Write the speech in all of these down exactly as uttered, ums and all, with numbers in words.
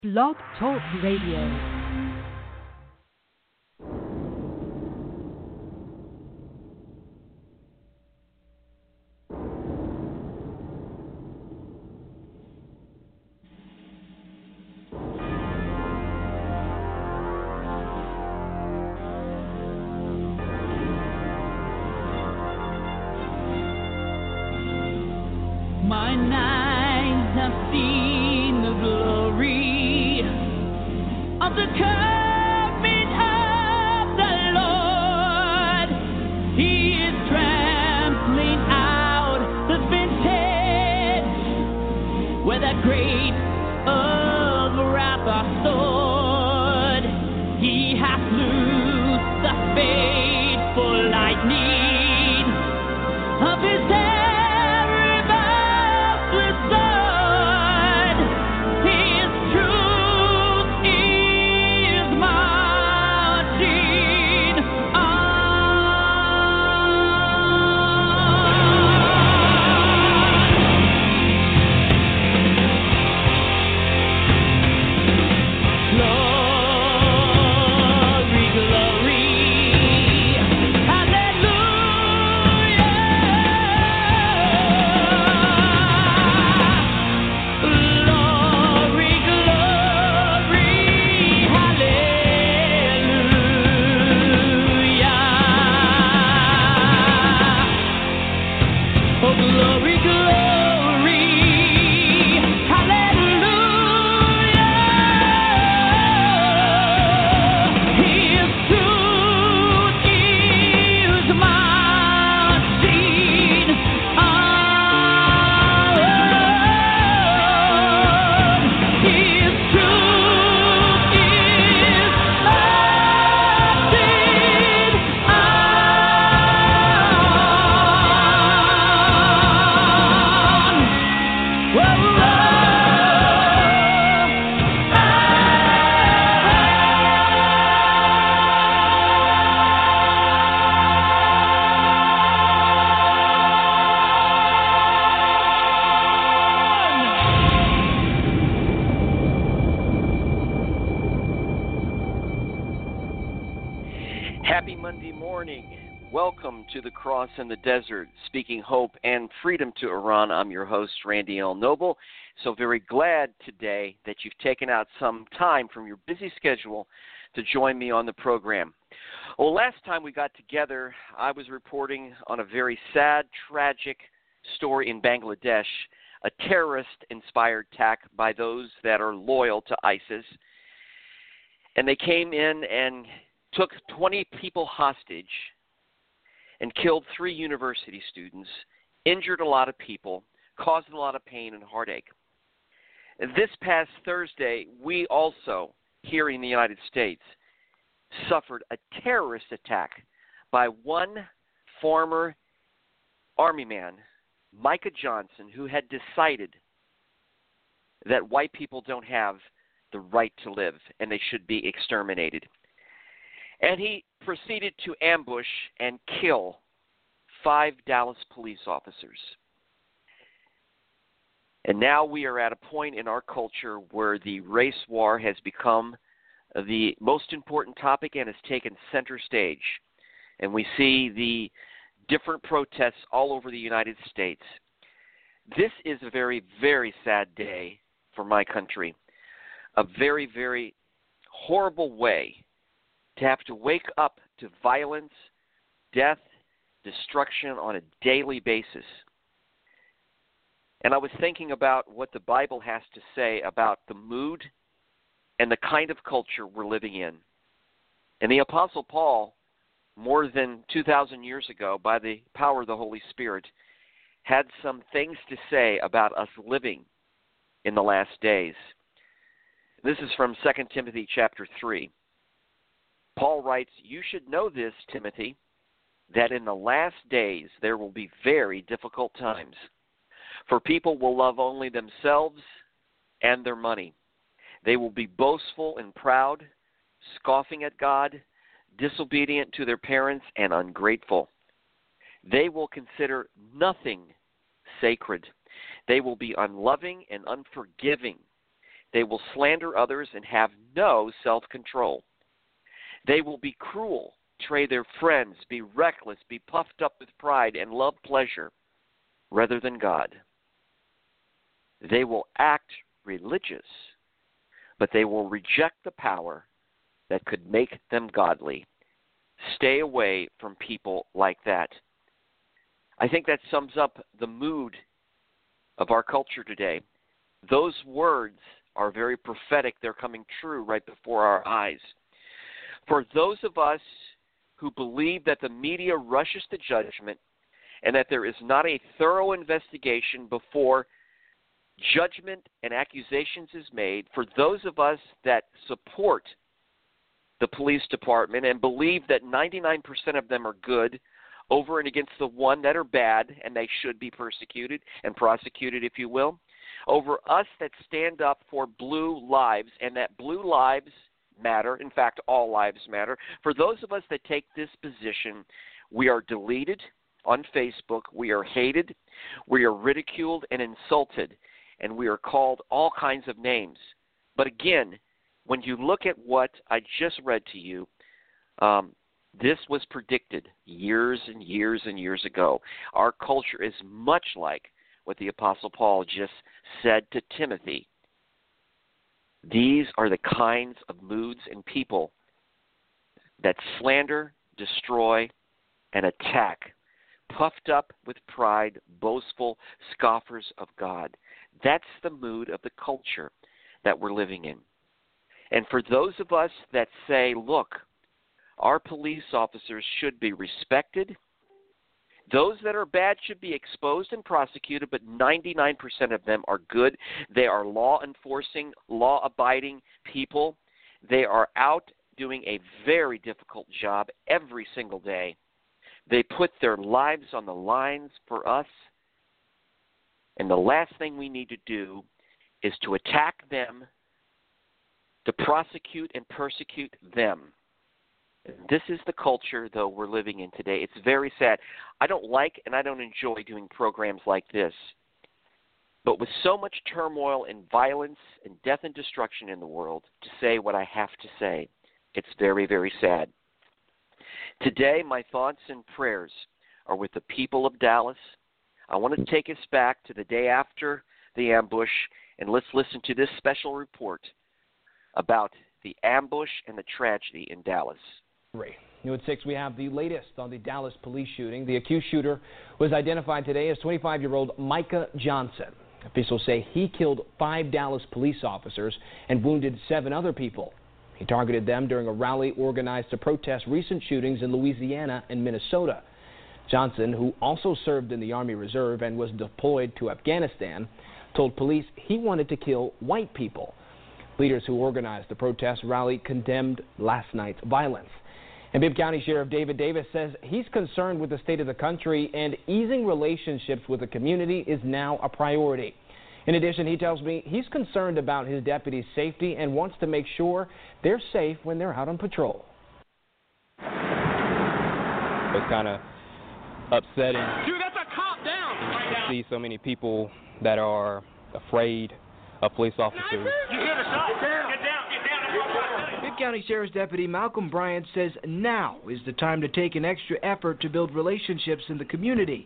Blog Talk Radio. In the desert, speaking hope and freedom to Iran. I'm your host, Randy L. Noble. So very glad today that you've taken out some time from your busy schedule to join me on the program. Well, last time we got together, I was reporting on a very sad, tragic story in Bangladesh, a terrorist-inspired attack by those that are loyal to ISIS. And they came in and took twenty people hostage and killed three university students, injured a lot of people, caused a lot of pain and heartache. This past Thursday, we also, here in the United States, suffered a terrorist attack by one former Army man, Micah Johnson, who had decided that white people don't have the right to live and they should be exterminated. And he proceeded to ambush and kill five Dallas police officers. And now we are at a point in our culture where the race war has become the most important topic and has taken center stage. And we see the different protests all over the United States. This is a very, very sad day for my country. A very, very horrible way to have to wake up to violence, death, destruction on a daily basis. And I was thinking about what the Bible has to say about the mood and the kind of culture we're living in. And the Apostle Paul, more than two thousand years ago, by the power of the Holy Spirit, had some things to say about us living in the last days. This is from Second Timothy chapter three. Paul writes, "You should know this, Timothy, that in the last days there will be very difficult times. For people will love only themselves and their money. They will be boastful and proud, scoffing at God, disobedient to their parents, and ungrateful. They will consider nothing sacred. They will be unloving and unforgiving, They will slander others and have no self-control. They will be cruel, betray their friends, be reckless, be puffed up with pride, and love pleasure rather than God. They will act religious, but they will reject the power that could make them godly. Stay away from people like that. I think that sums up the mood of our culture today. Those words are very prophetic. They're coming true right before our eyes. For those of us who believe that the media rushes to judgment and that there is not a thorough investigation before judgment and accusations is made, for those of us that support the police department and believe that ninety-nine percent of them are good over and against the one that are bad and they should be persecuted and prosecuted, if you will, over us that stand up for blue lives and that blue lives matter, in fact, all lives matter, for those of us that take this position, we are deleted on Facebook, we are hated, we are ridiculed and insulted, and we are called all kinds of names. But again, when you look at what I just read to you, um, this was predicted years and years and years ago. Our culture is much like what the Apostle Paul just said to Timothy. These are the kinds of moods and people that slander, destroy, and attack, puffed up with pride, boastful, scoffers of God. That's the mood of the culture that we're living in. And for those of us that say, look, our police officers should be respected, those that are bad should be exposed and prosecuted, but ninety-nine percent of them are good. They are law-enforcing, law-abiding people. They are out doing a very difficult job every single day. They put their lives on the lines for us. And the last thing we need to do is to attack them, to prosecute and persecute them. This is the culture, though, we're living in today. It's very sad. I don't like and I don't enjoy doing programs like this. But with so much turmoil and violence and death and destruction in the world, to say what I have to say, it's very, very sad. Today, my thoughts and prayers are with the people of Dallas. I want to take us back to the day after the ambush, and let's listen to this special report about the ambush and the tragedy in Dallas. New at six, we have the latest on the Dallas police shooting. The accused shooter was identified today as twenty-five-year-old Micah Johnson. Officials say he killed five Dallas police officers and wounded seven other people. He targeted them during a rally organized to protest recent shootings in Louisiana and Minnesota. Johnson, who also served in the Army Reserve and was deployed to Afghanistan, told police he wanted to kill white people. Leaders who organized the protest rally condemned last night's violence. And Bibb County Sheriff David Davis says he's concerned with the state of the country and easing relationships with the community is now a priority. In addition, he tells me he's concerned about his deputies' safety and wants to make sure they're safe when they're out on patrol. It's kind of upsetting. Dude, that's a cop down! To see so many people that are afraid of police officers. You hear the shot? Get down! Get down! Get down! Bibb County Sheriff's Deputy Malcolm Bryant says now is the time to take an extra effort to build relationships in the community.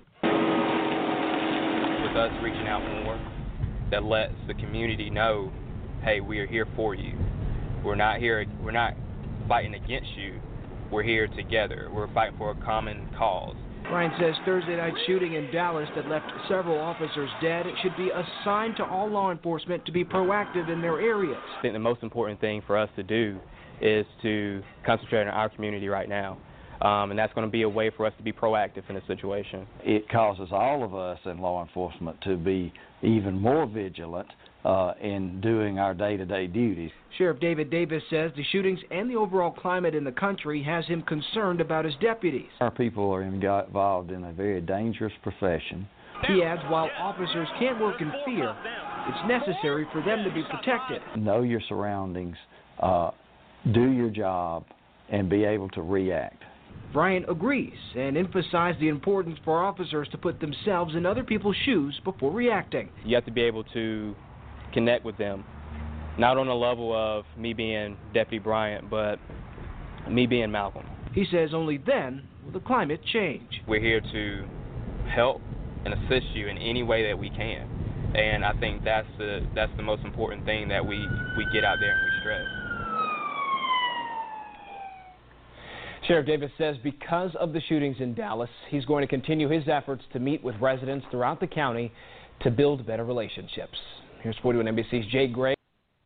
With us reaching out more, that lets the community know, hey, we are here for you. We're not here, we're not fighting against you. We're here together. We're fighting for a common cause. Bryant says Thursday night's shooting in Dallas that left several officers dead should be a sign to all law enforcement to be proactive in their areas. I think the most important thing for us to do is to concentrate on our community right now. Um, and that's going to be a way for us to be proactive in this situation. It causes all of us in law enforcement to be even more vigilant uh, in doing our day-to-day duties. Sheriff David Davis says the shootings and the overall climate in the country has him concerned about his deputies. Our people are involved in a very dangerous profession. He adds while officers can't work in fear, it's necessary for them to be protected. Know your surroundings, uh, do your job, and be able to react. Bryant agrees and emphasized the importance for officers to put themselves in other people's shoes before reacting. You have to be able to connect with them not on the level of me being Deputy Bryant, but me being Malcolm. He says only then will the climate change. We're here to help and assist you in any way that we can. And I think that's the that's the most important thing that we, we get out there and we stress. Sheriff Davis says because of the shootings in Dallas, he's going to continue his efforts to meet with residents throughout the county to build better relationships. Here's forty-one N B C's Jay Gray.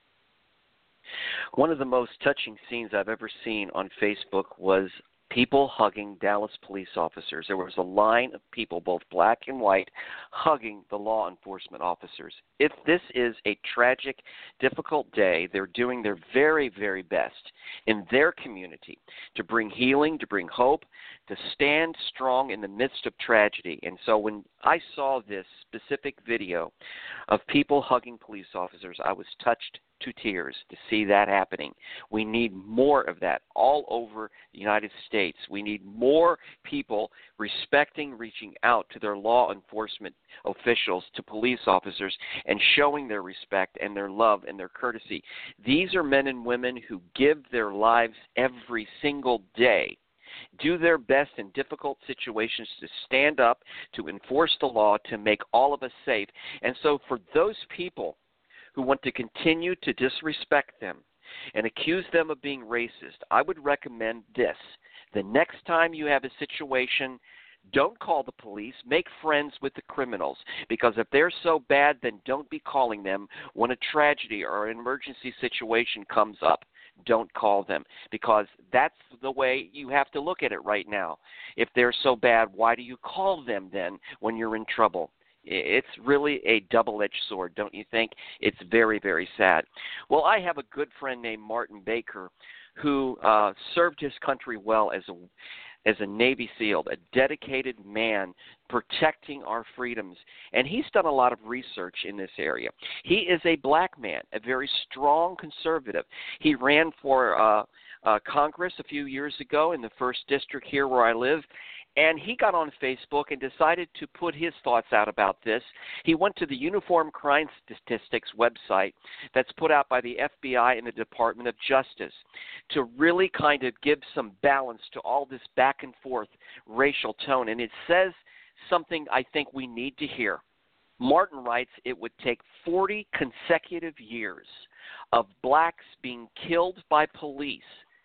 One of the most touching scenes I've ever seen on Facebook was people hugging Dallas police officers. There was a line of people, both black and white, hugging the law enforcement officers. If this is a tragic, difficult day, they're doing their very, very best in their community to bring healing, to bring hope, to stand strong in the midst of tragedy. And so when I saw this specific video of people hugging police officers, I was touched to tears to see that happening. We need more of that all over the United States. We need more people respecting, reaching out to their law enforcement officials, to police officers, and showing their respect and their love and their courtesy. These are men and women who give their lives every single day, do their best in difficult situations to stand up, to enforce the law, to make all of us safe. And so for those people who want to continue to disrespect them and accuse them of being racist, I would recommend this. The next time you have a situation, don't call the police. Make friends with the criminals, because if they're so bad, then don't be calling them when a tragedy or an emergency situation comes up. Don't call them, because that's the way you have to look at it right now. If they're so bad, why do you call them then when you're in trouble? It's really a double-edged sword, don't you think? It's very, very sad. Well, I have a good friend named Martin Baker who uh, served his country well as a as a Navy SEAL, a dedicated man protecting our freedoms. And he's done a lot of research in this area. He is a black man, a very strong conservative. He ran for uh, uh, Congress a few years ago in the first district here where I live. And he got on Facebook and decided to put his thoughts out about this. He went to the Uniform Crime Statistics website that's put out by the F B I and the Department of Justice to really kind of give some balance to all this back and forth racial tone. And it says something I think we need to hear. Martin writes it would take forty consecutive years of blacks being killed by police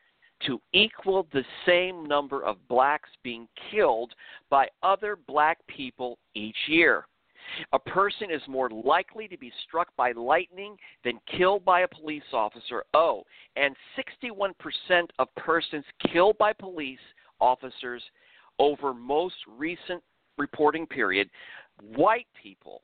to equal the same number of blacks being killed by other black people each year. A person is more likely to be struck by lightning than killed by a police officer. Oh, and sixty-one percent of persons killed by police officers over most recent reporting period, white people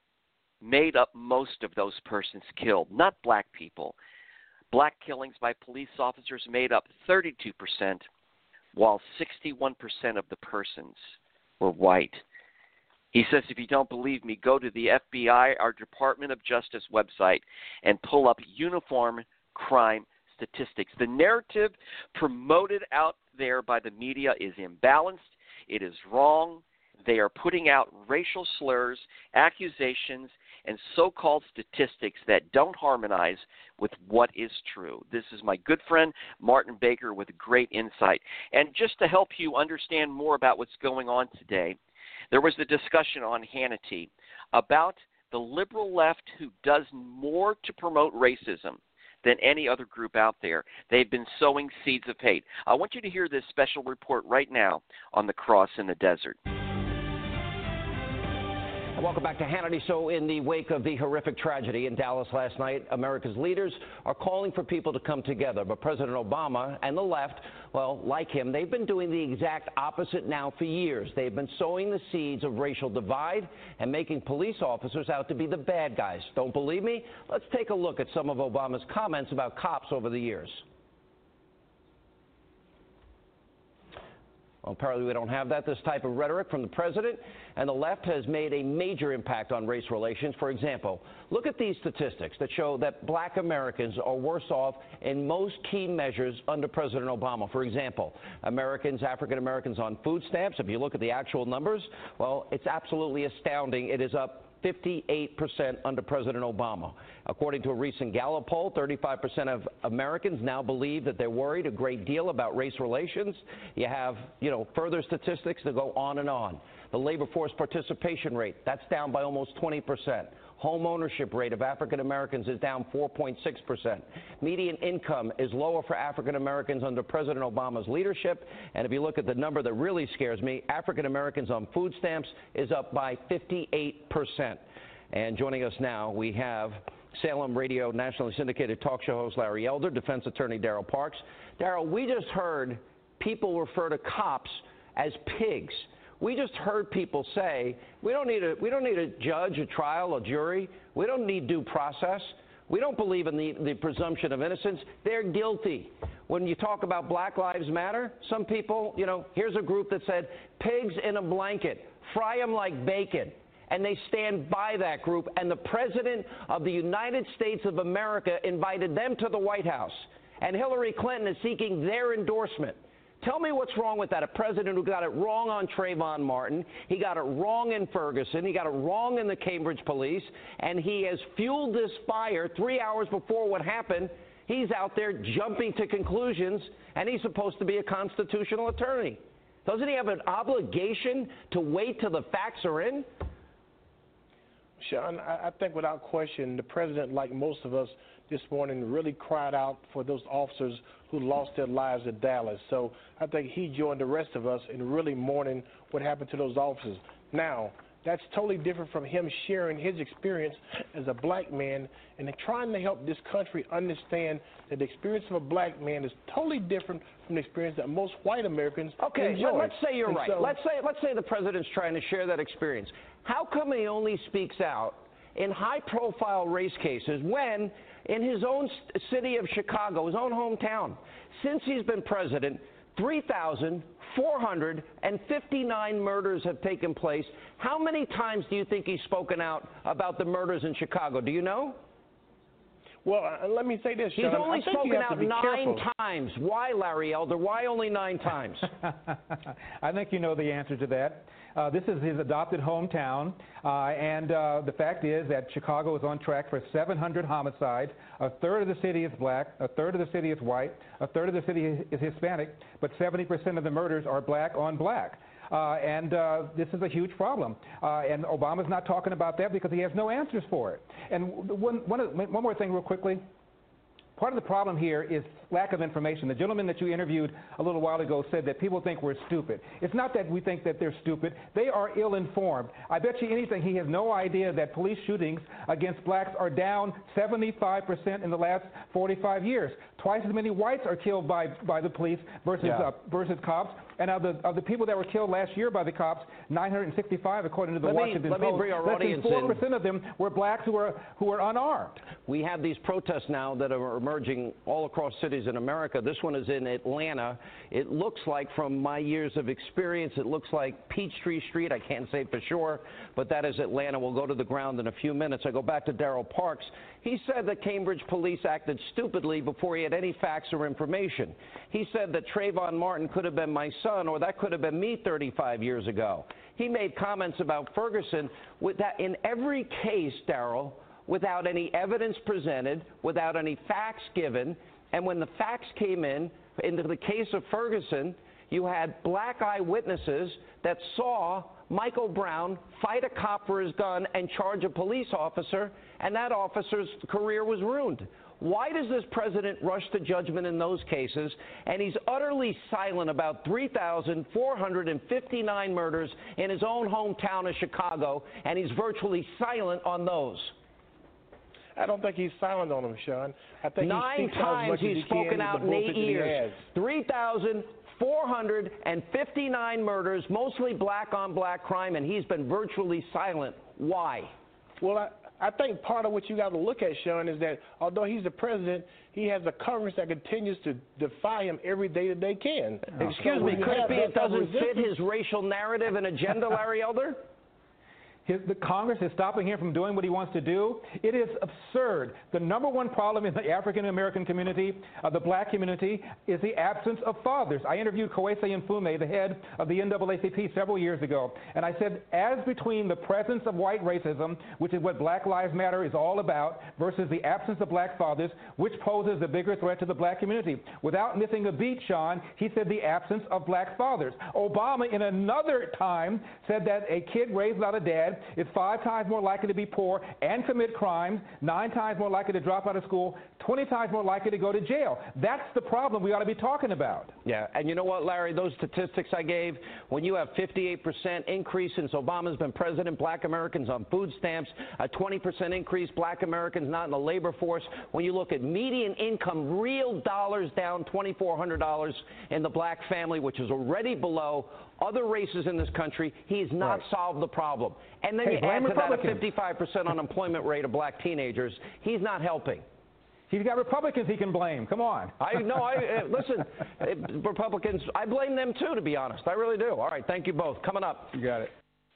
made up most of those persons killed, not black people. Black killings by police officers made up thirty-two percent, while sixty-one percent of the persons were white. He says, if you don't believe me, go to the F B I, our Department of Justice website, and pull up Uniform Crime Statistics. The narrative promoted out there by the media is imbalanced. It is wrong. They are putting out racial slurs, accusations, and so-called statistics that don't harmonize with what is true. This is my good friend, Martin Baker, with great insight. And just to help you understand more about what's going on today, there was a discussion on Hannity about the liberal left who does more to promote racism than any other group out there. They've been sowing seeds of hate. I want you to hear this special report right now on the Cross in the Desert. Welcome back to Hannity. So in the wake of the horrific tragedy in Dallas last night, America's leaders are calling for people to come together. But President Obama and the left, well, like him, they've been doing the exact opposite now for years. They've been sowing the seeds of racial divide and making police officers out to be the bad guys. Don't believe me? Let's take a look at some of Obama's comments about cops over the years. Well, apparently we don't have that, this type of rhetoric from the president, and the left has made a major impact on race relations. For example, look at these statistics that show that black Americans are worse off in most key measures under President Obama. For example, Americans, African Americans on food stamps, if you look at the actual numbers, well, it's absolutely astounding. It is up fifty-eight percent under President Obama. According to a recent Gallup poll, thirty-five percent of Americans now believe that they're worried a great deal about race relations. You have, you know, further statistics that go on and on. The labor force participation rate, that's down by almost twenty percent. Home ownership rate of African Americans is down four point six percent. Median income is lower for African Americans under President Obama's leadership. And if you look at the number that really scares me, African Americans on food stamps is up by fifty-eight percent. And joining us now, we have Salem Radio nationally syndicated talk show host Larry Elder, defense attorney Darrell Parks. Darrell, we just heard people refer to cops as pigs. We just heard people say, we don't need a, we don't need a judge, a trial, a jury. We don't need due process. We don't believe in the, the presumption of innocence. They're guilty. When you talk about Black Lives Matter, some people, you know, here's a group that said, pigs in a blanket, fry them like bacon. And they stand by that group. And the President of the United States of America invited them to the White House. And Hillary Clinton is seeking their endorsement. Tell me what's wrong with that. A president who got it wrong on Trayvon Martin, he got it wrong in Ferguson, he got it wrong in the Cambridge police, and he has fueled this fire three hours before what happened. He's out there jumping to conclusions, and he's supposed to be a constitutional attorney. Doesn't he have an obligation to wait till the facts are in? Sean, I think without question, the president, like most of us this morning, really cried out for those officers who lost their lives in Dallas. So I think he joined the rest of us in really mourning what happened to those officers. Now, that's totally different from him sharing his experience as a black man and trying to help this country understand that the experience of a black man is totally different from the experience that most white Americans okay, enjoy. Okay, let's say you're and right. So, let's say let's say the president's trying to share that experience. How come he only speaks out in high-profile race cases when, in his own city of Chicago, his own hometown, since he's been president, three thousand four hundred fifty-nine murders have taken place? How many times do you think he's spoken out about the murders in Chicago? Do you know? Well, uh, let me say this, Sean. He's only I think spoken out nine careful. times. Why, Larry Elder? Why only nine times? I think you know the answer to that. Uh, this is his adopted hometown, uh, and uh, the fact is that Chicago is on track for seven hundred homicides. A third of the city is black, a third of the city is white, a third of the city is Hispanic, but seventy percent of the murders are black on black. Uh, and uh, this is a huge problem. Uh, and Obama's not talking about that because he has no answers for it. And one, one, one more thing real quickly. Part of the problem here is lack of information. The gentleman that you interviewed a little while ago said that people think we're stupid. It's not that we think that they're stupid. They are ill-informed. I bet you anything he has no idea that police shootings against blacks are down seventy-five percent in the last forty-five years. Twice as many whites are killed by, by the police versus, yeah. uh, versus cops. And of the, of the people that were killed last year by the cops, nine hundred sixty-five, according to the let Washington me, let Post, me bring our less audience than four percent in. of them were blacks who were, who were unarmed. We have these protests now that are emerging all across cities in America. This one is in Atlanta. It looks like, from my years of experience, it looks like Peachtree Street. I can't say for sure, but that is Atlanta. We'll go to the ground in a few minutes. I go back to Darrell Parks. He said that Cambridge police acted stupidly before he had any facts or information. He said that Trayvon Martin could have been my son, or that could have been me thirty-five years ago. He made comments about Ferguson with that in every case, Darrell, without any evidence presented, without any facts given. And when the facts came in, in the case of Ferguson, you had black eyewitnesses that saw Michael Brown fight a cop for his gun and charge a police officer, and that officer's career was ruined. Why does this president rush to judgment in those cases, and he's utterly silent about three thousand four hundred fifty-nine murders in his own hometown of Chicago, and he's virtually silent on those? I don't think he's silent on them, Sean. I think Nine he times he's he spoken out in eight years. three thousand four hundred fifty-nine murders, mostly black-on-black crime, and he's been virtually silent. Why? Well, I, I think part of what you got to look at, Sean, is that although he's the president, he has a Congress that continues to defy him every day that they can. Excuse me, could it be it doesn't fit his racial narrative and agenda, Larry Elder? His, the Congress is stopping him from doing what he wants to do. It is absurd. The number one problem in the African-American community, uh, the black community, is the absence of fathers. I interviewed Kwesi Mfume, the head of the N double A C P, several years ago, and I said, as between the presence of white racism, which is what Black Lives Matter is all about, versus the absence of black fathers, which poses a bigger threat to the black community? Without missing a beat, Sean, he said the absence of black fathers. Obama, in another time, said that a kid raised without a dad is five times more likely to be poor and commit crimes, nine times more likely to drop out of school, twenty times more likely to go to jail. That's the problem we ought to be talking about. Yeah, and you know what, Larry, those statistics I gave, when you have fifty-eight percent increase since Obama's been president, black Americans on food stamps, a twenty percent increase, black Americans not in the labor force, when you look at median income, real dollars down twenty-four hundred dollars in the black family, which is already below other races in this country, he's not right. solved the problem. And then hey, you add to that a Republicans. fifty-five percent unemployment rate of black teenagers. He's not helping. He's got Republicans he can blame. Come on. I no, I uh, listen. Uh, Republicans, I blame them too, to be honest. I really do. All right, thank you both. Coming up. You got it.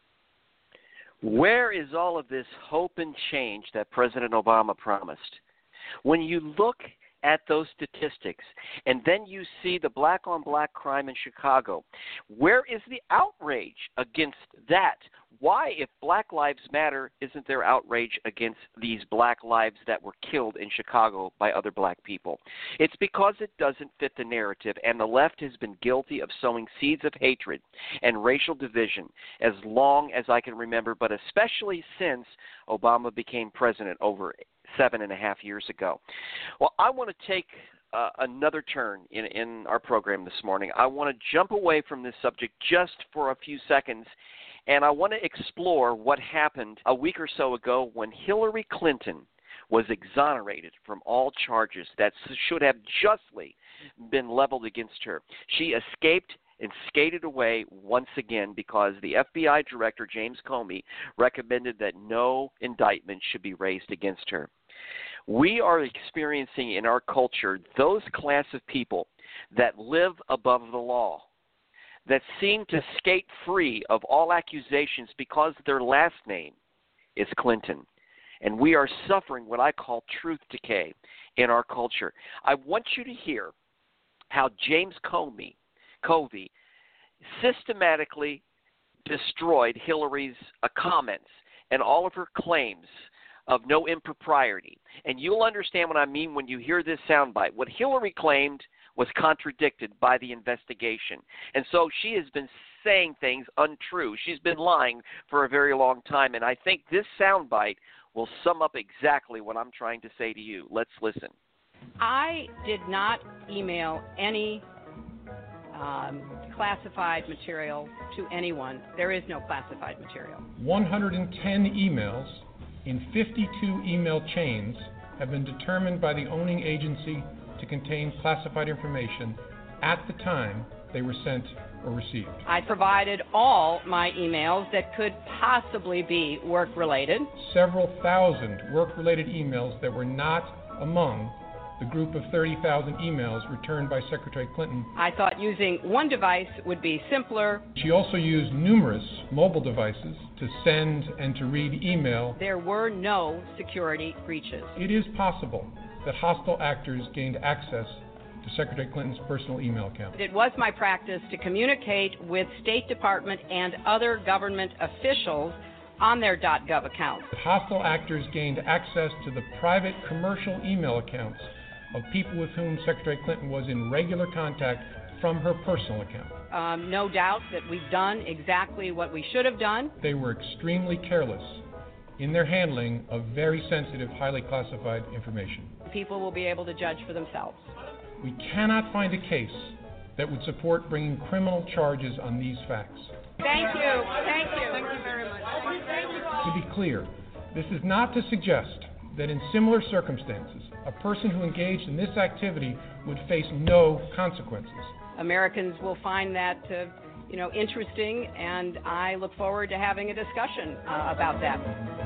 Where is all of this hope and change that President Obama promised? When you look at those statistics, and then you see the black-on-black crime in Chicago, where is the outrage against that? Why, if Black Lives Matter, isn't there outrage against these black lives that were killed in Chicago by other black people? It's because it doesn't fit the narrative, and the left has been guilty of sowing seeds of hatred and racial division as long as I can remember, but especially since Obama became president over seven and a half years ago. Well, I want to take uh, another turn in, in our program this morning. I want to jump away from this subject just for a few seconds, and I want to explore what happened a week or so ago when Hillary Clinton was exonerated from all charges that should have justly been leveled against her. She escaped and skated away once again because the F B I director, James Comey, recommended that no indictment should be raised against her. We are experiencing in our culture those class of people that live above the law, that seem to skate free of all accusations because their last name is Clinton. And we are suffering what I call truth decay in our culture. I want you to hear how James Comey, Covey systematically destroyed Hillary's uh, comments and all of her claims of no impropriety. And you'll understand what I mean when you hear this soundbite. What Hillary claimed was contradicted by the investigation. And so she has been saying things untrue. She's been lying for a very long time. And I think this soundbite will sum up exactly what I'm trying to say to you. Let's listen. I did not email any um, classified material to anyone. There is no classified material. one hundred ten emails in fifty-two email chains have been determined by the owning agency to contain classified information at the time they were sent or received. I provided all my emails that could possibly be work-related. Several thousand work-related emails that were not among the group of thirty thousand emails returned by Secretary Clinton. I thought using one device would be simpler. She also used numerous mobile devices to send and to read email. There were no security breaches. It is possible that hostile actors gained access to Secretary Clinton's personal email account. It was my practice to communicate with State Department and other government officials on their .gov accounts. Hostile actors gained access to the private commercial email accounts of people with whom Secretary Clinton was in regular contact from her personal account. Um, no doubt that we've done exactly what we should have done. They were extremely careless in their handling of very sensitive, highly classified information. People will be able to judge for themselves. We cannot find a case that would support bringing criminal charges on these facts. Thank you. Thank you. Thank you very much. To be clear, this is not to suggest that in similar circumstances, a person who engaged in this activity would face no consequences. Americans will find that, uh, you know, interesting, and I look forward to having a discussion uh, about that.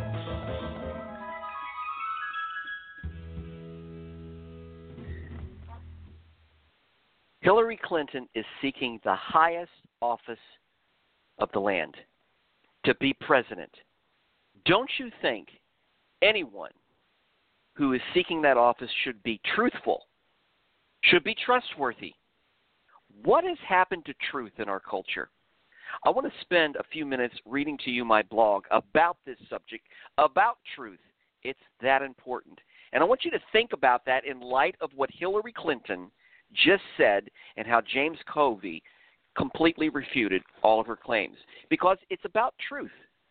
Hillary Clinton is seeking the highest office of the land, to be president. Don't you think anyone who is seeking that office should be truthful, should be trustworthy? What has happened to truth in our culture? I want to spend a few minutes reading to you my blog about this subject, about truth. It's that important. And I want you to think about that in light of what Hillary Clinton just said and how James Covey completely refuted all of her claims. Because it's about truth.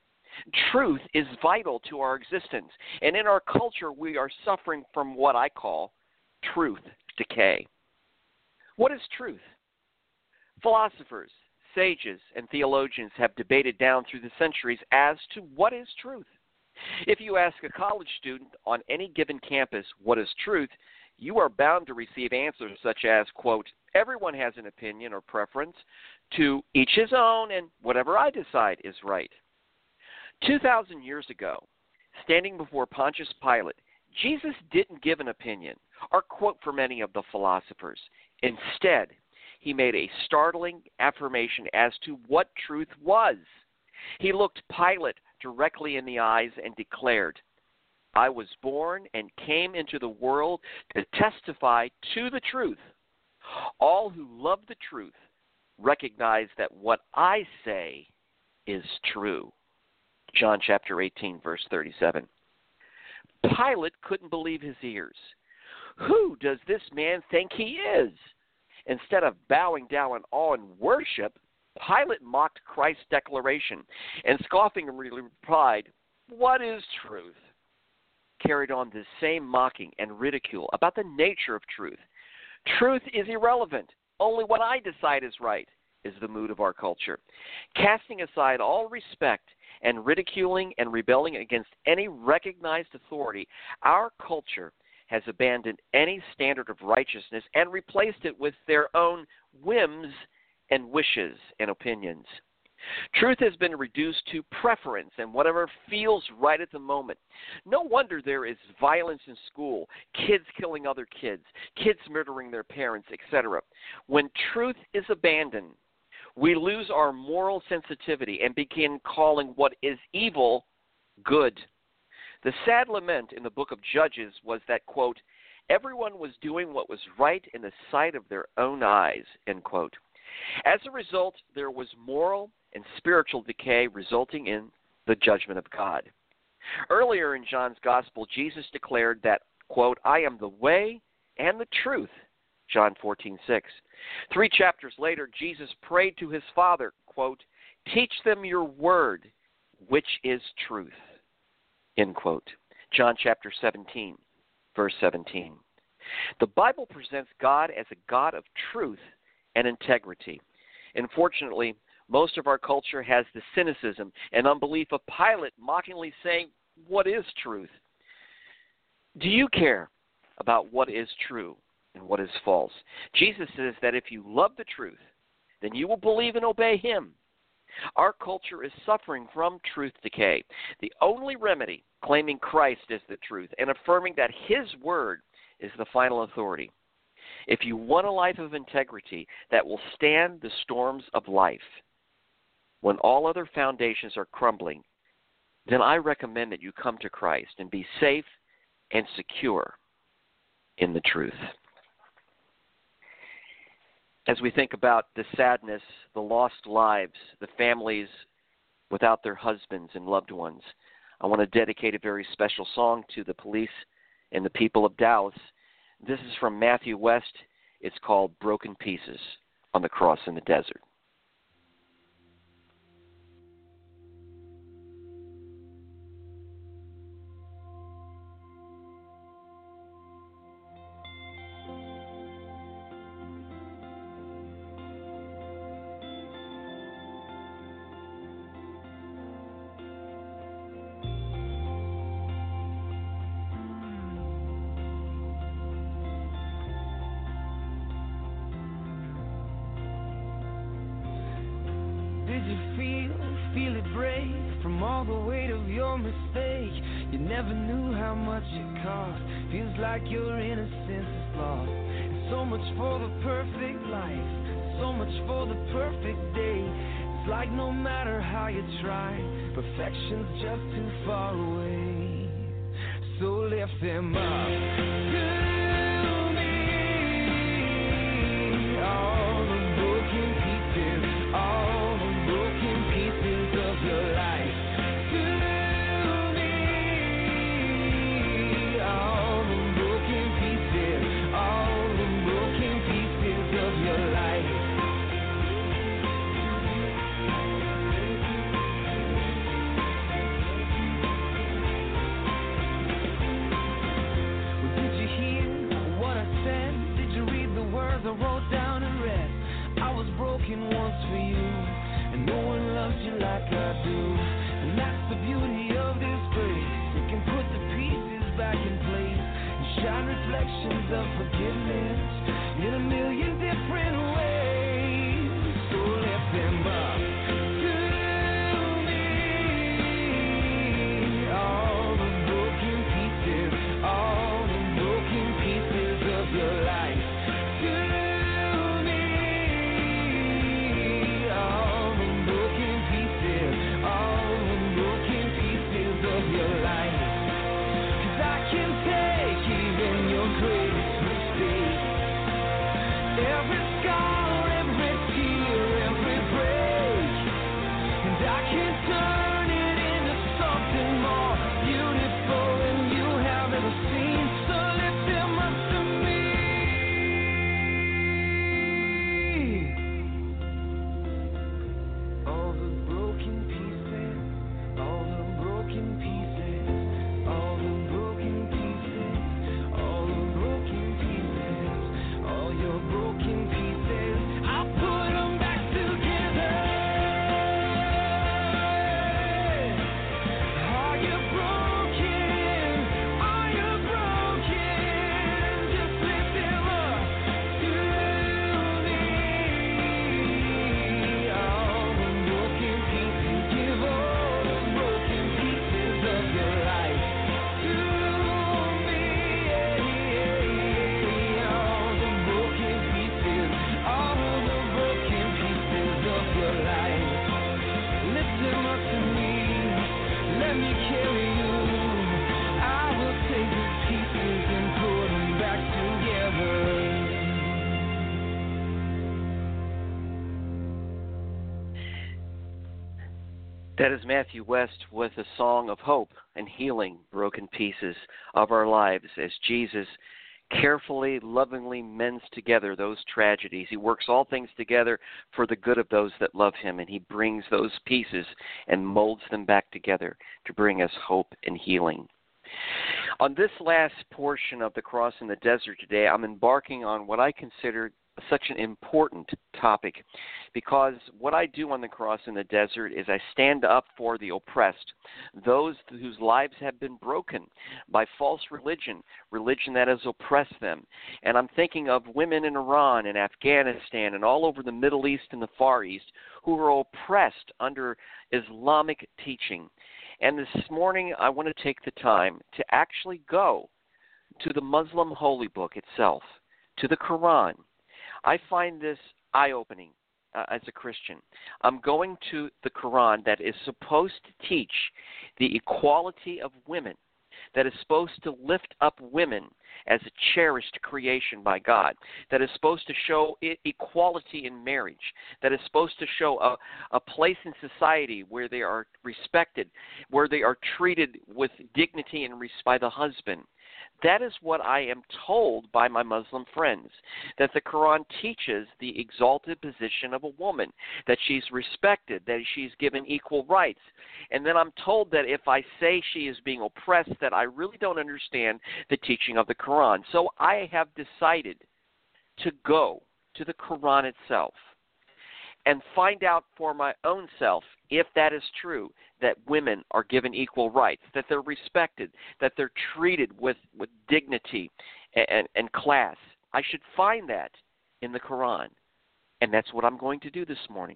Truth is vital to our existence. And in our culture, we are suffering from what I call truth decay. What is truth? Philosophers, sages, and theologians have debated down through the centuries as to what is truth. If you ask a college student on any given campus what is truth, you are bound to receive answers such as, quote, everyone has an opinion or preference, to each his own, and whatever I decide is right. Two thousand years ago, standing before Pontius Pilate, Jesus didn't give an opinion or quote from any of the philosophers. Instead, he made a startling affirmation as to what truth was. He looked Pilate directly in the eyes and declared, I was born and came into the world to testify to the truth. All who love the truth recognize that what I say is true. John chapter eighteen, verse thirty-seven. Pilate couldn't believe his ears. Who does this man think he is? Instead of bowing down in awe and worship, Pilate mocked Christ's declaration and scoffingly replied, what is truth? Carried on this same mocking and ridicule about the nature of truth. Truth is irrelevant. Only what I decide is right is the mood of our culture. Casting aside all respect and ridiculing and rebelling against any recognized authority, our culture has abandoned any standard of righteousness and replaced it with their own whims and wishes and opinions. Truth has been reduced to preference and whatever feels right at the moment. No wonder there is violence in school, kids killing other kids, kids murdering their parents, et cetera. When truth is abandoned, we lose our moral sensitivity and begin calling what is evil good. The sad lament in the book of Judges was that, quote, everyone was doing what was right in the sight of their own eyes, end quote. As a result, there was moral and spiritual decay resulting in the judgment of God. Earlier in John's Gospel, Jesus declared that, quote, I am the way and the truth, John fourteen six. Three chapters later, Jesus prayed to his Father, quote, teach them your word, which is truth, end quote. John chapter seventeen, verse seventeen. The Bible presents God as a God of truth and integrity. Unfortunately, most of our culture has the cynicism and unbelief of Pilate mockingly saying, what is truth? Do you care about what is true and what is false? Jesus says that if you love the truth, then you will believe and obey him. Our culture is suffering from truth decay. The only remedy, claiming Christ as the truth and affirming that his word is the final authority. If you want a life of integrity that will stand the storms of life, when all other foundations are crumbling, then I recommend that you come to Christ and be safe and secure in the truth. As we think about the sadness, the lost lives, the families without their husbands and loved ones, I want to dedicate a very special song to the police and the people of Dallas. This is from Matthew West. It's called Broken Pieces on the Cross in the Desert. Did you feel, feel it break from all the weight of your mistake? You never knew how much it cost. Feels like your innocence is lost. And so much for the perfect life, so much for the perfect day. It's like no matter how you try, perfection's just too far away. So lift them up to me, all the broken pieces, all the broken pieces of your life. To me, all the broken pieces, all the broken pieces of your life. I wrote down and read. I was broken once for you, and no one loves you like I do. And that's the beauty of this grace. It can put the pieces back in place and shine reflections of forgiveness in a million different ways. So lift them up to me, all the broken pieces, all the broken pieces of your life. That is Matthew West with a song of hope and healing broken pieces of our lives as Jesus carefully, lovingly mends together those tragedies. He works all things together for the good of those that love him, and he brings those pieces and molds them back together to bring us hope and healing. On this last portion of the Cross in the Desert today, I'm embarking on what I consider such an important topic, because what I do on the Cross in the Desert is I stand up for the oppressed, those whose lives have been broken by false religion, religion that has oppressed them. And I'm thinking of women in Iran and Afghanistan and all over the Middle East and the Far East who are oppressed under Islamic teaching. And this morning I want to take the time to actually go to the Muslim holy book itself, to the Quran. I find this eye-opening uh, as a Christian. I'm going to the Quran that is supposed to teach the equality of women, that is supposed to lift up women as a cherished creation by God, that is supposed to show I- equality in marriage, that is supposed to show a, a place in society where they are respected, where they are treated with dignity and res- by the husband. That is what I am told by my Muslim friends, that the Quran teaches the exalted position of a woman, that she's respected, that she's given equal rights. And then I'm told that if I say she is being oppressed, that I really don't understand the teaching of the Quran. So I have decided to go to the Quran itself and find out for my own self if that is true, that women are given equal rights, that they're respected, that they're treated with, with dignity and, and class. I should find that in the Quran, and that's what I'm going to do this morning.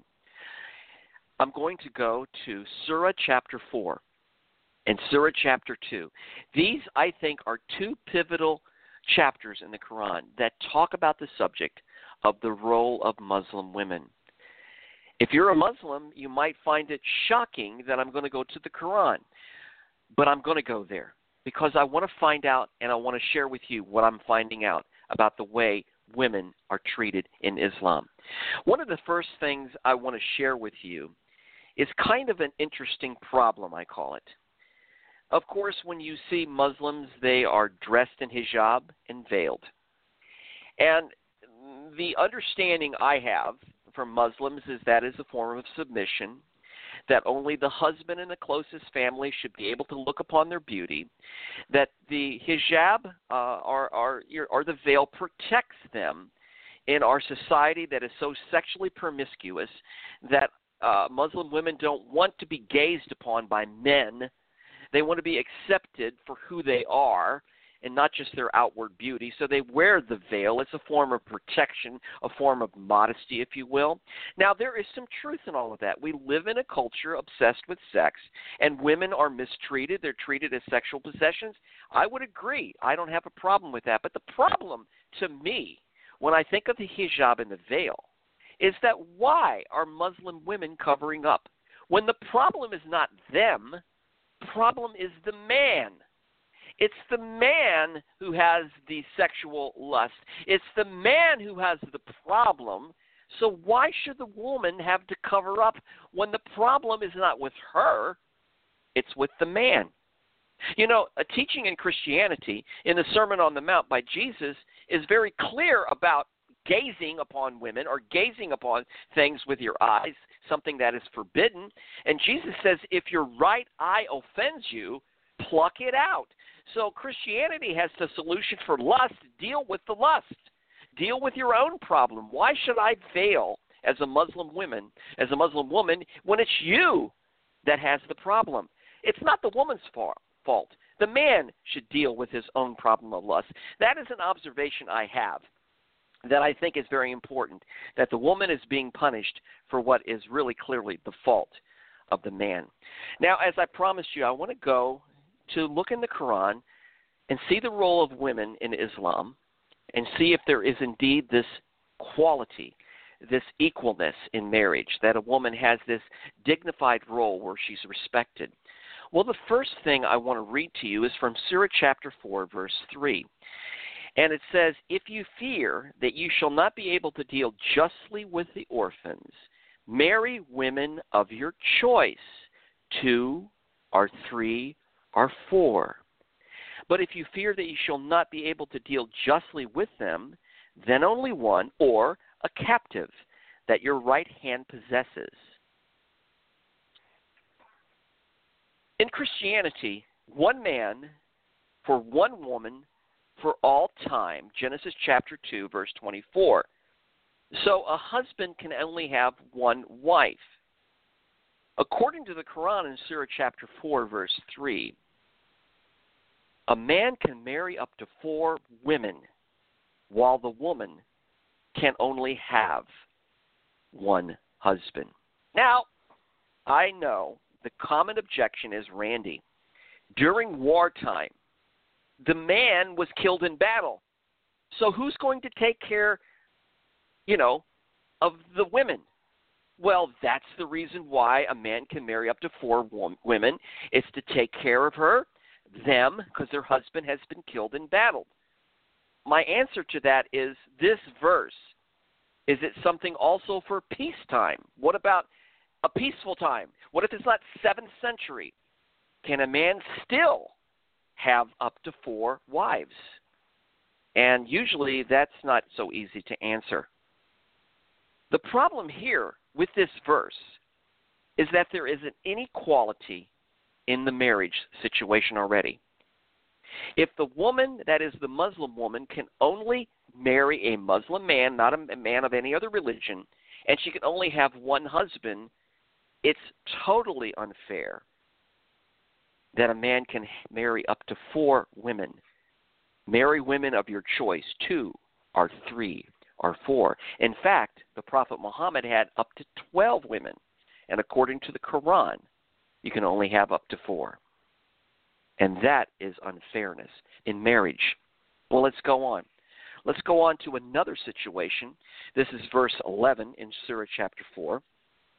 I'm going to go to Surah chapter four and Surah chapter two. These, I think, are two pivotal chapters in the Quran that talk about the subject of the role of Muslim women. If you're a Muslim, you might find it shocking that I'm going to go to the Quran. But I'm going to go there because I want to find out and I want to share with you what I'm finding out about the way women are treated in Islam. One of the first things I want to share with you is kind of an interesting problem, I call it. Of course, when you see Muslims, they are dressed in hijab and veiled. And the understanding I have from Muslims is that is a form of submission, that only the husband and the closest family should be able to look upon their beauty, that the hijab uh, or, or, or the veil protects them in our society that is so sexually promiscuous that uh, Muslim women don't want to be gazed upon by men. They want to be accepted for who they are and not just their outward beauty. So they wear the veil. It's a form of protection, a form of modesty, if you will. Now, there is some truth in all of that. We live in a culture obsessed with sex, and women are mistreated. They're treated as sexual possessions. I would agree. I don't have a problem with that. But the problem to me, when I think of the hijab and the veil, is that why are Muslim women covering up? When the problem is not them, the problem is the man. It's the man who has the sexual lust. It's the man who has the problem. So why should the woman have to cover up when the problem is not with her, it's with the man? You know, a teaching in Christianity in the Sermon on the Mount by Jesus is very clear about gazing upon women or gazing upon things with your eyes, something that is forbidden. And Jesus says, if your right eye offends you, pluck it out. So Christianity has the solution for lust. Deal with the lust. Deal with your own problem. Why should I veil as a Muslim woman, as a Muslim woman, when it's you that has the problem? It's not the woman's fault. The man should deal with his own problem of lust. That is an observation I have that I think is very important, that the woman is being punished for what is really clearly the fault of the man. Now, as I promised you, I want to go to look in the Quran and see the role of women in Islam and see if there is indeed this quality, this equalness in marriage, that a woman has this dignified role where she's respected. Well, the first thing I want to read to you is from Surah chapter four, verse three. And it says, if you fear that you shall not be able to deal justly with the orphans, marry women of your choice, two or three or four. But if you fear that you shall not be able to deal justly with them, then only one, or a captive that your right hand possesses. In Christianity, one man for one woman for all time, Genesis chapter two, verse twenty-four. So a husband can only have one wife. According to the Quran in Surah chapter four, verse three, a man can marry up to four women, while the woman can only have one husband. Now, I know the common objection is, Randy, during wartime, the man was killed in battle. So who's going to take care, you know, of the women? Well, that's the reason why a man can marry up to four women, is to take care of her, them, because their husband has been killed in battle. My answer to that is this verse. Is it something also for peacetime? What about a peaceful time? What if it's not seventh century? Can a man still have up to four wives? And usually that's not so easy to answer. The problem here with this verse is that there is an inequality in the marriage situation already. If the woman, that is the Muslim woman, can only marry a Muslim man, not a man of any other religion, and she can only have one husband, it's totally unfair that a man can marry up to four women. Marry women of your choice, two or three or four. In fact, the Prophet Muhammad had up to twelve women, and according to the Quran, you can only have up to four. And that is unfairness in marriage. Well, let's go on. Let's go on to another situation. This is verse eleven in Surah chapter four.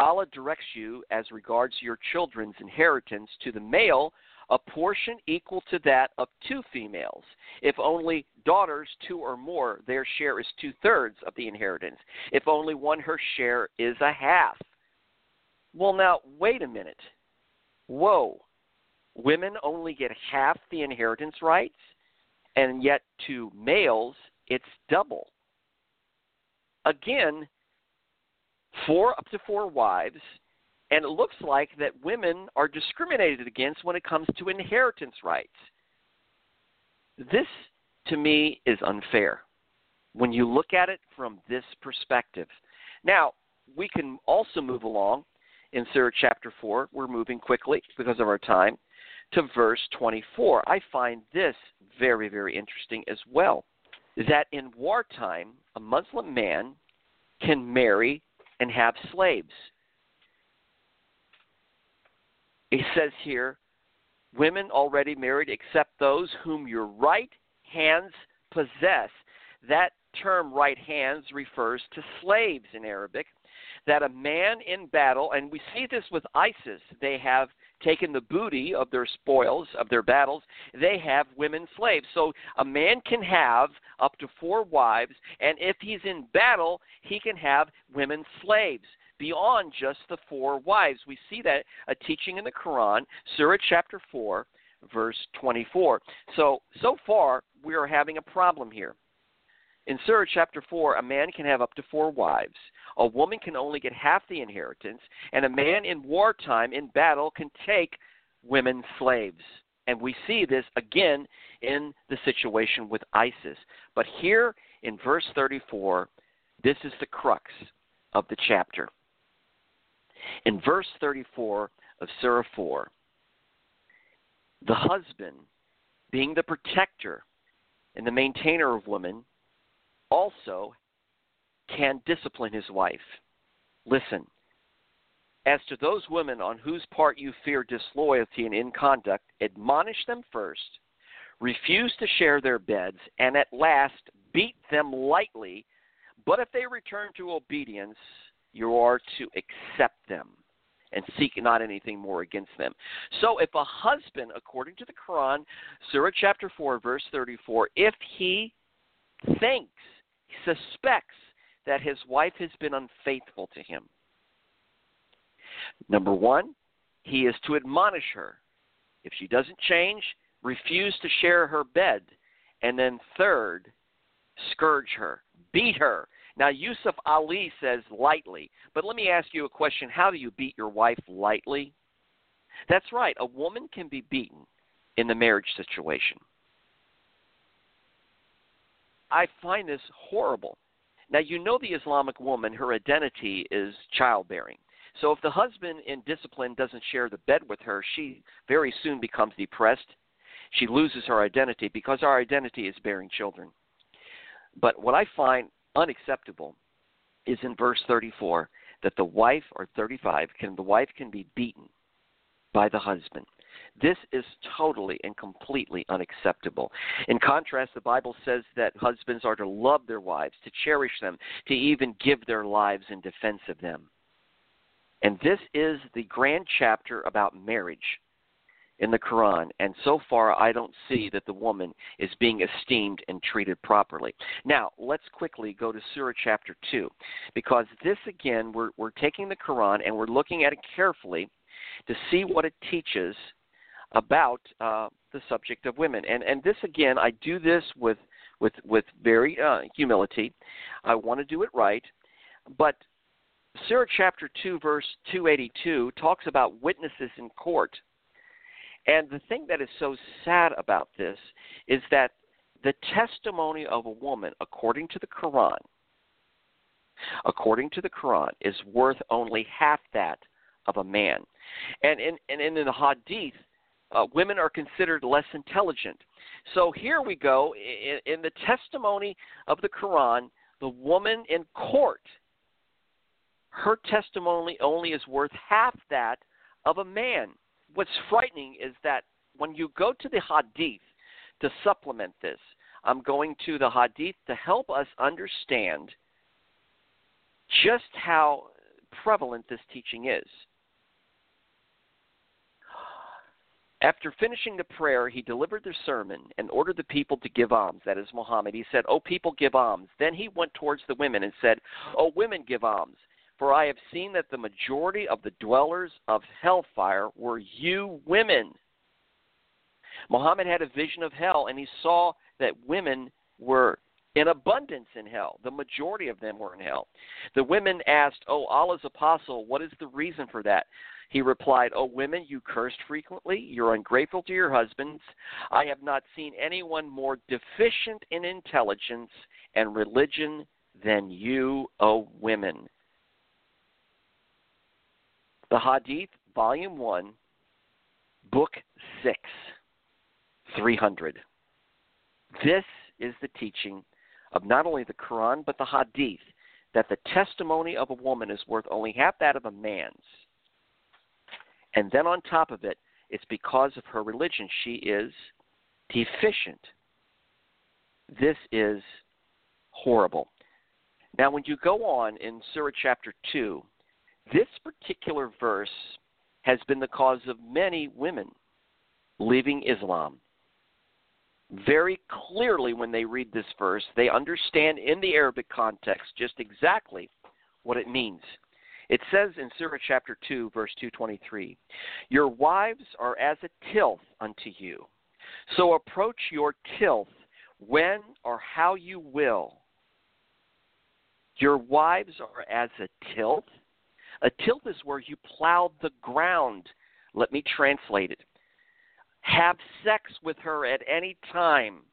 Allah directs you as regards your children's inheritance to the male a portion equal to that of two females. If only daughters, two or more, their share is two-thirds of the inheritance. If only one, her share is a half. Well, now, wait a minute. Whoa. Women only get half the inheritance rights, and yet to males, it's double. Again, four up to four wives, and it looks like that women are discriminated against when it comes to inheritance rights. This, to me, is unfair when you look at it from this perspective. Now, we can also move along in Surah chapter four. We're moving quickly because of our time to verse twenty-four. I find this very, very interesting as well, that in wartime, a Muslim man can marry and have slaves. It says here, women already married except those whom your right hands possess. That term right hands refers to slaves in Arabic, that a man in battle, and we see this with ISIS, they have taken the booty of their spoils, of their battles, they have women slaves. So a man can have up to four wives, and if he's in battle, he can have women slaves beyond just the four wives. We see that a teaching in the Quran, Surah chapter four, verse twenty-four. So, so far, we are having a problem here. In Surah chapter four, a man can have up to four wives. A woman can only get half the inheritance, and a man in wartime, in battle, can take women slaves. And we see this again in the situation with ISIS. But here in verse thirty-four, this is the crux of the chapter. In verse thirty-four of Surah four, the husband, being the protector and the maintainer of women, also can discipline his wife. Listen, as to those women on whose part you fear disloyalty and inconduct, admonish them first, refuse to share their beds, and at last beat them lightly. But if they return to obedience, you are to accept them and seek not anything more against them. So if a husband, according to the Quran, Surah chapter four, verse thirty-four, if he thinks, suspects that his wife has been unfaithful to him, number one, he is to admonish her. If she doesn't change, refuse to share her bed. And then third, scourge her, beat her. Now, Yusuf Ali says lightly, but let me ask you a question. How do you beat your wife lightly? That's right. A woman can be beaten in the marriage situation. I find this horrible. Now, you know the Islamic woman, her identity is childbearing. So if the husband in discipline doesn't share the bed with her, she very soon becomes depressed. She loses her identity because our identity is bearing children. But what I find unacceptable is in verse thirty-four that the wife, or thirty-five, can the wife can be beaten by the husband. This is totally and completely unacceptable. In contrast, the Bible says that husbands are to love their wives, to cherish them, to even give their lives in defense of them. And this is the grand chapter about marriage in the Quran, and so far I don't see that the woman is being esteemed and treated properly. Now, let's quickly go to Surah chapter two, because this, again, we're, we're taking the Quran and we're looking at it carefully to see what it teaches about uh, the subject of women. And, and this, again, I do this with, with, with very uh, humility. I want to do it right, but Surah chapter two, verse two eighty-two talks about witnesses in court. And the thing that is so sad about this is that the testimony of a woman, according to the Quran, according to the Quran, is worth only half that of a man. And in, and in the Hadith, uh, women are considered less intelligent. So here we go. In, in the testimony of the Quran, the woman in court, her testimony only is worth half that of a man. What's frightening is that when you go to the Hadith to supplement this, I'm going to the Hadith to help us understand just how prevalent this teaching is. After finishing the prayer, he delivered the sermon and ordered the people to give alms. That is Muhammad. He said, "O people, give alms." Then he went towards the women and said, "O women, give alms. For I have seen that the majority of the dwellers of hellfire were you women." Muhammad had a vision of hell, and he saw that women were in abundance in hell. The majority of them were in hell. The women asked, "O Allah's apostle, what is the reason for that?" He replied, "O women, you cursed frequently. You're ungrateful to your husbands. I have not seen anyone more deficient in intelligence and religion than you, O women." The Hadith, Volume one, Book six, three hundred. This is the teaching of not only the Quran but the Hadith, that the testimony of a woman is worth only half that of a man's. And then on top of it, it's because of her religion. She is deficient. This is horrible. Now, when you go on in Surah chapter two, this particular verse has been the cause of many women leaving Islam. Very clearly, when they read this verse, they understand in the Arabic context just exactly what it means. It says in Surah chapter two, verse two twenty-three, "Your wives are as a tilth unto you, so approach your tilth when or how you will." Your wives are as a tilth? A tilth is where you plow the ground. Let me translate it. Have sex with her at any time.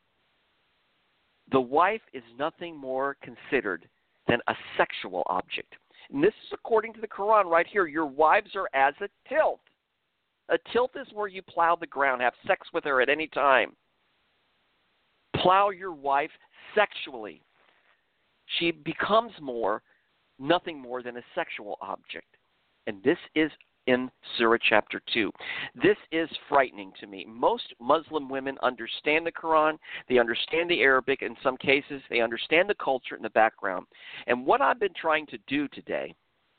The wife is nothing more considered than a sexual object. And this is according to the Quran right here. Your wives are as a tilth. A tilth is where you plow the ground. Have sex with her at any time. Plow your wife sexually. She becomes more, nothing more than a sexual object. And this is in Surah chapter two. This is frightening to me. Most Muslim women understand the Quran. They understand the Arabic. In some cases, they understand the culture and the background. And what I've been trying to do today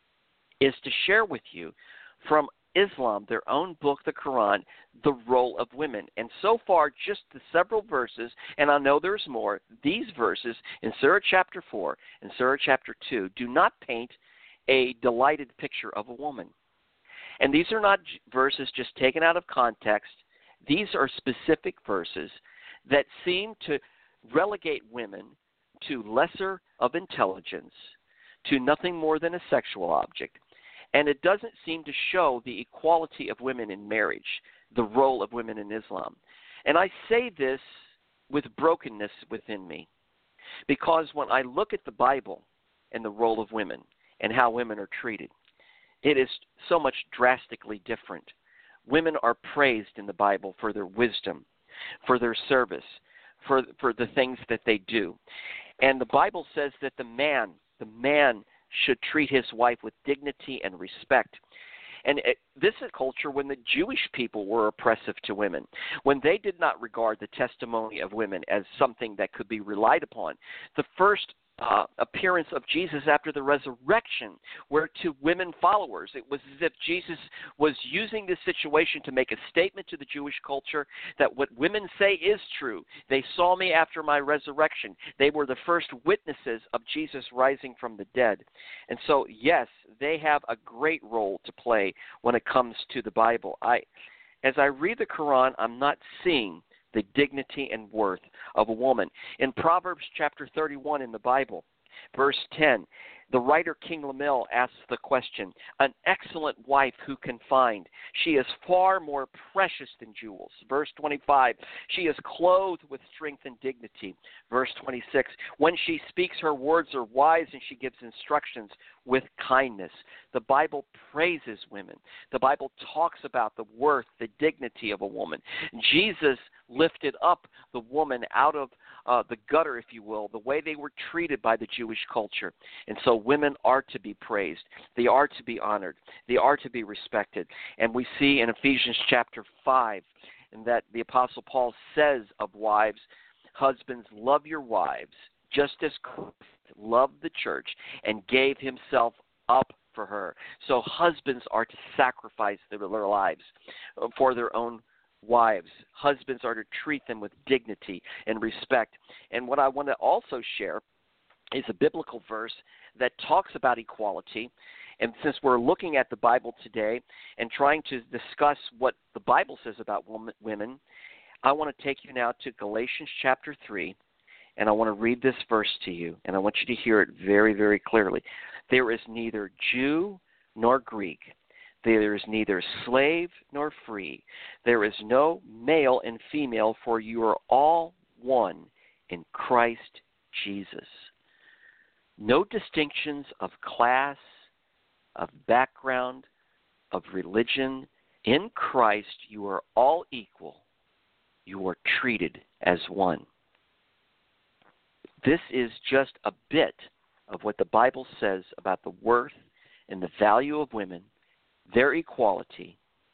is to share with you from Islam, their own book, the Quran, the role of women. And so far, just the several verses, and I know there's more, these verses in Surah chapter four and Surah chapter two do not paint a delighted picture of a woman. And these are not verses just taken out of context. These are specific verses that seem to relegate women to lesser of intelligence, to nothing more than a sexual object. And it doesn't seem to show the equality of women in marriage, the role of women in Islam. And I say this with brokenness within me, because when I look at the Bible and the role of women and how women are treated, it is so much drastically different. Women are praised in the Bible for their wisdom, for their service, for for the things that they do. And the Bible says that the man, the man should treat his wife with dignity and respect. And it, this is a culture when the Jewish people were oppressive to women, when they did not regard the testimony of women as something that could be relied upon. The first Uh, appearance of Jesus after the resurrection were to women followers. It was as if Jesus was using this situation to make a statement to the Jewish culture that what women say is true. They saw me after my resurrection. They were the first witnesses of Jesus rising from the dead. And so, yes, they have a great role to play when it comes to the Bible. I, as I read the Quran, I'm not seeing the dignity and worth of a woman. In Proverbs chapter thirty-one in the Bible, verse ten, the writer King Lemuel asks the question, "An excellent wife who can find? She is far more precious than jewels." Verse twenty-five, "She is clothed with strength and dignity." Verse twenty-six, "When she speaks, her words are wise, and she gives instructions with kindness." The Bible praises women. The Bible talks about the worth, the dignity of a woman. Jesus lifted up the woman out of uh, the gutter, if you will, the way they were treated by the Jewish culture. And so women are to be praised. They are to be honored. They are to be respected. And we see in Ephesians chapter five that the Apostle Paul says of wives, "Husbands, love your wives, just as Christ loved the church and gave himself up for her. So husbands are to sacrifice their, their lives for their own wives. Husbands are to treat them with dignity and respect. And what I want to also share is a biblical verse that talks about equality. And since we're looking at the Bible today and trying to discuss what the Bible says about women, I want to take you now to Galatians chapter three, and I want to read this verse to you, and I want you to hear it very, very clearly. There is neither Jew nor Greek. There is neither slave nor free. There is no male and female, for you are all one in Christ Jesus. No distinctions of class, of background, of religion. In Christ, you are all equal. You are treated as one. This is just a bit of what the Bible says about the worth and the value of women, their equality.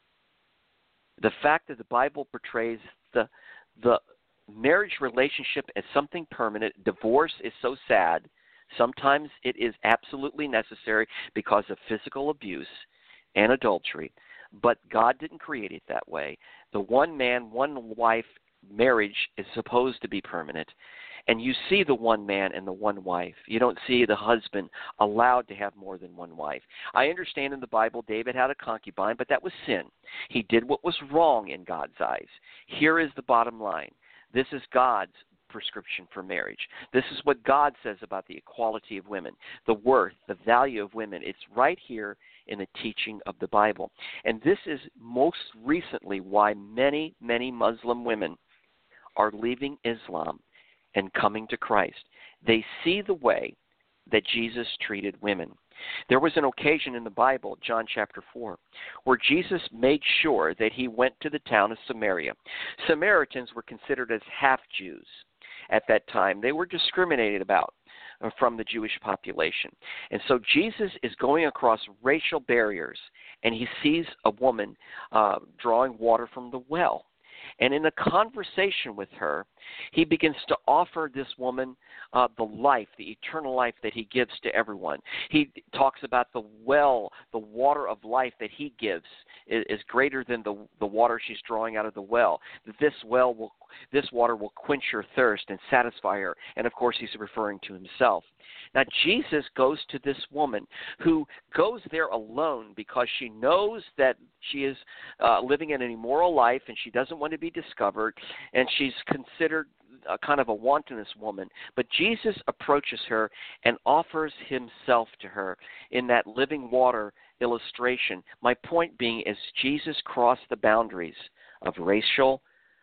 The fact that the Bible portrays the the marriage relationship as something permanent. Divorce is so sad. Sometimes it is absolutely necessary because of physical abuse and adultery. But God didn't create it that way. The one man, one wife marriage is supposed to be permanent. And you see the one man and the one wife. You don't see the husband allowed to have more than one wife. I understand in the Bible David had a concubine, but that was sin. He did what was wrong in God's eyes. Here is the bottom line. This is God's prescription for marriage. This is what God says about the equality of women, the worth, the value of women. It's right here in the teaching of the Bible. And this is most recently why many, many Muslim women are leaving Islam and coming to Christ. They see the way that Jesus treated women. There was an occasion in the Bible, John chapter four, where Jesus made sure that he went to the town of Samaria. Samaritans were considered as half-Jews at that time. They were discriminated about from the Jewish population. And so Jesus is going across racial barriers, and he sees a woman uh, drawing water from the well. And in a conversation with her, he begins to offer this woman uh, the life, the eternal life that he gives to everyone. He talks about the well, the water of life that he gives is, is greater than the the water she's drawing out of the well. This well will, this water will quench her thirst and satisfy her. And of course, he's referring to himself. Now, Jesus goes to this woman who goes there alone because she knows that she is uh, living in an immoral life and she doesn't want to be discovered, and she's considered a kind of a wantonness woman. But Jesus approaches her and offers himself to her in that living water illustration. My point being is Jesus crossed the boundaries of racial,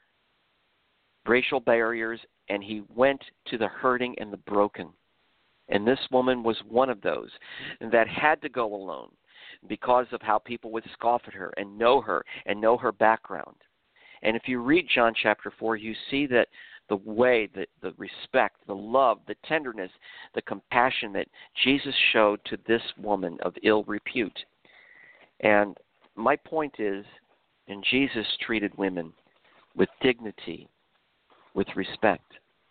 racial barriers, and he went to the hurting and the broken. And this woman was one of those that had to go alone because of how people would scoff at her and know her and know her background. And if you read John chapter four, you see that the way, the, the respect, the love, the tenderness, the compassion that Jesus showed to this woman of ill repute. And my point is, and Jesus treated women with dignity, with respect.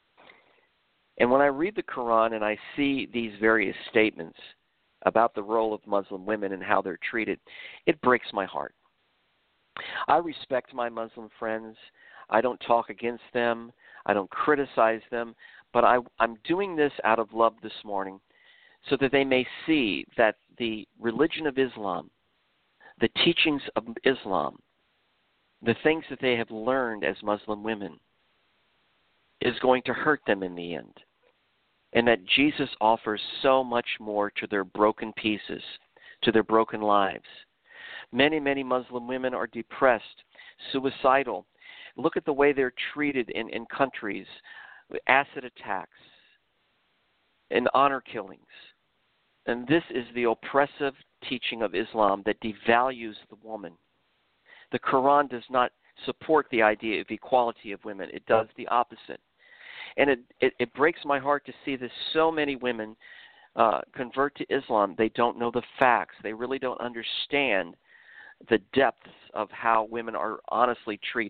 And when I read the Quran and I see these various statements about the role of Muslim women and how they're treated, it breaks my heart. I respect my Muslim friends. I don't talk against them. I don't criticize them. But I, I'm doing this out of love this morning so that they may see that the religion of Islam, the teachings of Islam, the things that they have learned as Muslim women, is going to hurt them in the end. And that Jesus offers so much more to their broken pieces, to their broken lives. Many, many Muslim women are depressed, suicidal. Look at the way they're treated in, in countries, acid attacks and honor killings. And this is the oppressive teaching of Islam that devalues the woman. The Quran does not support the idea of equality of women. It does the opposite. And it, it, it breaks my heart to see that so many women uh, convert to Islam. They don't know the facts. They really don't understand the depths of how women are honestly treated.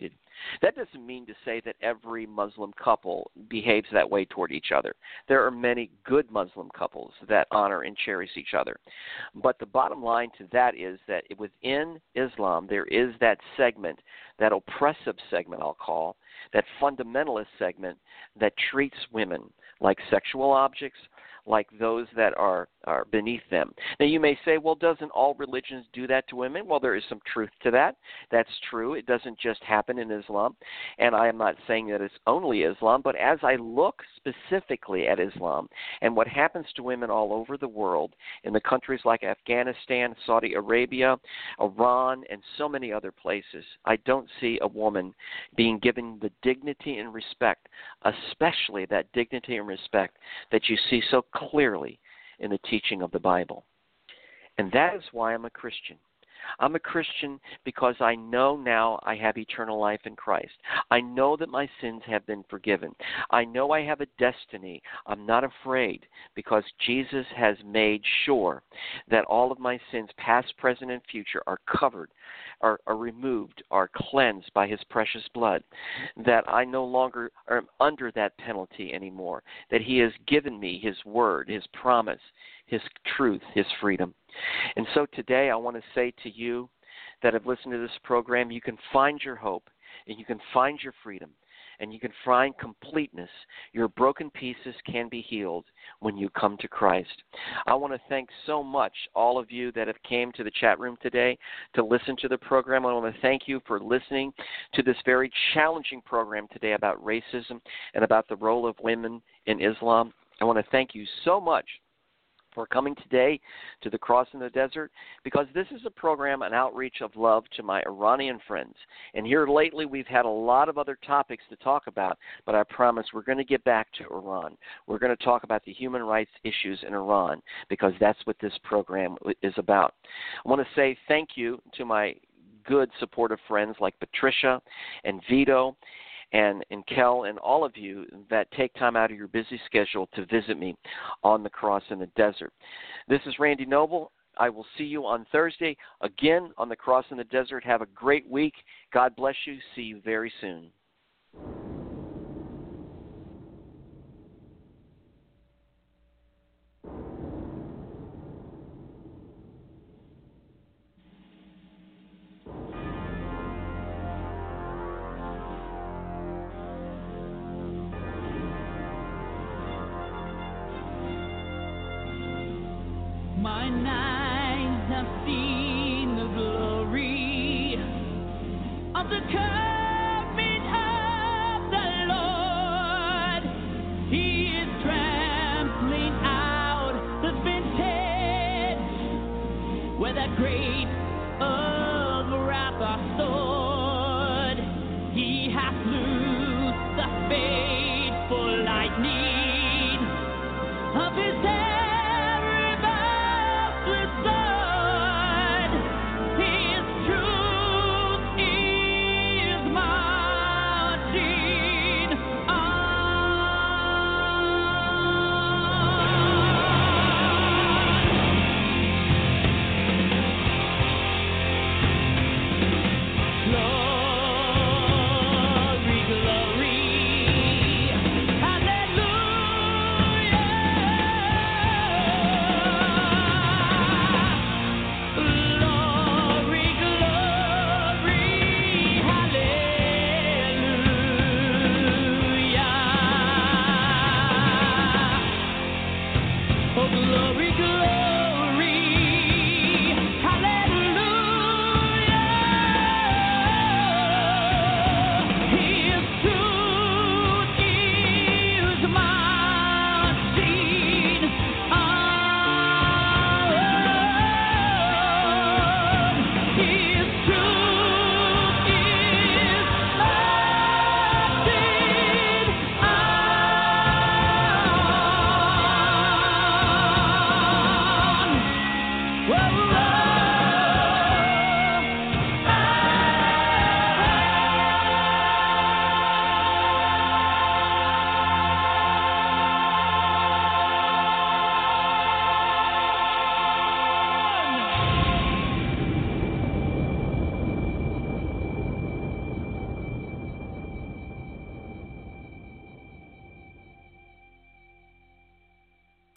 That doesn't mean to say that every Muslim couple behaves that way toward each other. There are many good Muslim couples that honor and cherish each other. But the bottom line to that is that within Islam, there is that segment, that oppressive segment I'll call, that fundamentalist segment that treats women like sexual objects, like those that are, are beneath them. Now, you may say, well, doesn't all religions do that to women? Well, there is some truth to that. That's true. It doesn't just happen in Islam, and I am not saying that it's only Islam, but as I look specifically at Islam and what happens to women all over the world, in the countries like Afghanistan, Saudi Arabia, Iran, and so many other places, I don't see a woman being given the dignity and respect, especially that dignity and respect that you see so clearly in the teaching of the Bible. And that is why I'm a Christian. I'm a Christian because I know now I have eternal life in Christ. I know that my sins have been forgiven. I know I have a destiny. I'm not afraid because Jesus has made sure that all of my sins, past, present, and future, are covered, are, are removed, are cleansed by his precious blood, that I no longer am under that penalty anymore, that he has given me his word, his promise, his truth, his freedom. And so today I want to say to you that have listened to this program, you can find your hope and you can find your freedom and you can find completeness. Your broken pieces can be healed when you come to Christ. I want to thank so much all of you that have came to the chat room today to listen to the program. I want to thank you for listening to this very challenging program today about racism and about the role of women in Islam. I want to thank you so much for coming today to the Cross in the Desert, because this is a program, an outreach of love to my Iranian friends. And here lately we've had a lot of other topics to talk about, but I promise we're going to get back to Iran. We're going to talk about the human rights issues in Iran, because that's what this program is about. I want to say thank you to my good supportive friends like Patricia and Vito and, and Kel and all of you that take time out of your busy schedule to visit me on the Cross in the Desert. This is Randy Noble. I will see you on Thursday again on the Cross in the Desert. Have a great week. God bless you. See you very soon. Mine eyes have seen the glory of the coming of the Lord. He is trampling out the vintage where that great of wrath are stored. He hath loosed the fateful lightning of his head. Glory, glory.